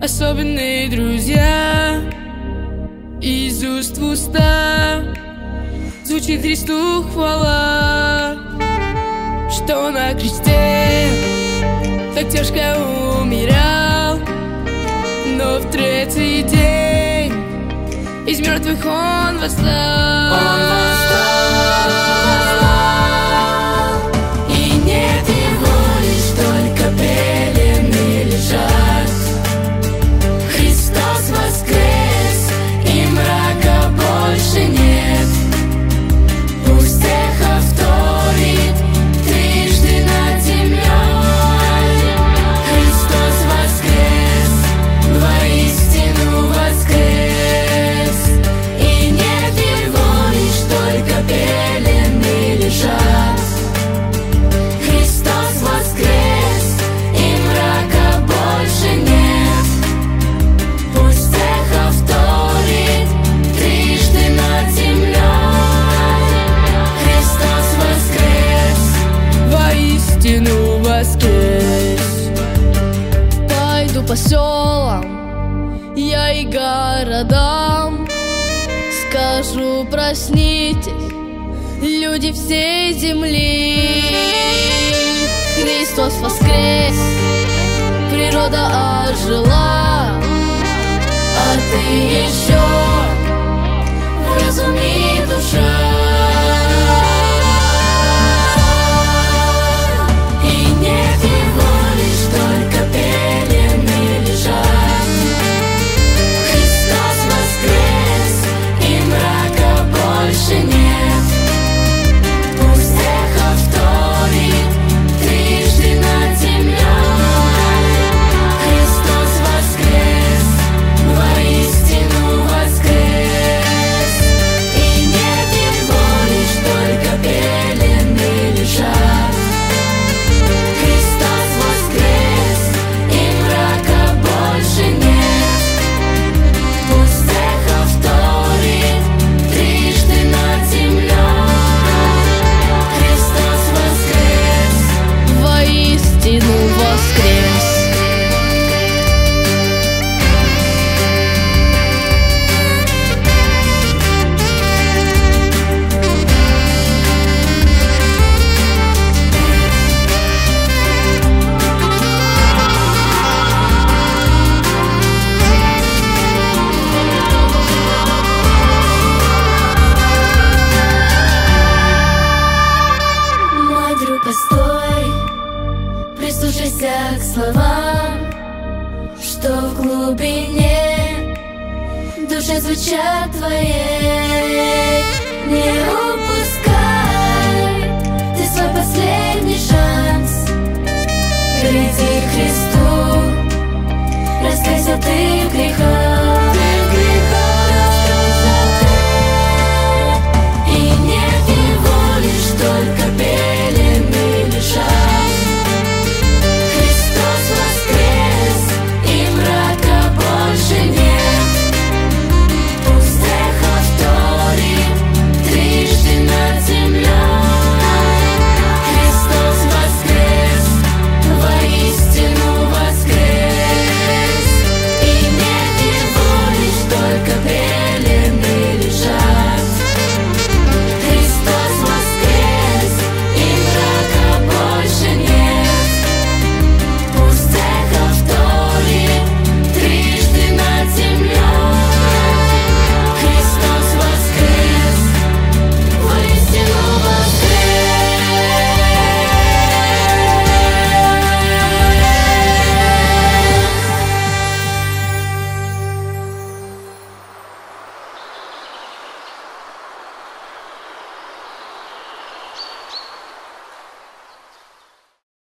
особенные друзья. Из уст в уста звучит Христу хвала, что на кресте так тяжко умирал, но в третий день из мертвых Он восстал. Он восстал, и нет Его лишь только пелены лежат. Христос воскрес, и мрака больше нет. Пусть эхо вторит трижды над землей. Христос воскрес, воистину воскрес, и нет Его лишь только пелены лежат. Христос воскрес, и мрака больше нет. Пусть эхо вторит трижды над землей. Христос воскрес, Воистину воскрес. Пойду по селам, я и городам, скажу: проснитесь, люди всей земли. Христос воскрес, природа ожила, а ты еще в разуме душа. и нет Его лишь только пелены лежат. Христос воскрес, и мрака больше нет. Пусть эхо вторит трижды над землей. Христос воскрес, воистину воскрес, и нет Его лишь только пелены лежат. Христос воскрес, и мрака больше нет. Пусть эхо вторит трижды над землей. Христос воскрес, Воистину воскрес. мой друг, постой, прислушайся к словам, что в глубине души звучат твоей. Не упускай ты свой последний шанс. Приди к Христу, раскайся ты в грехах.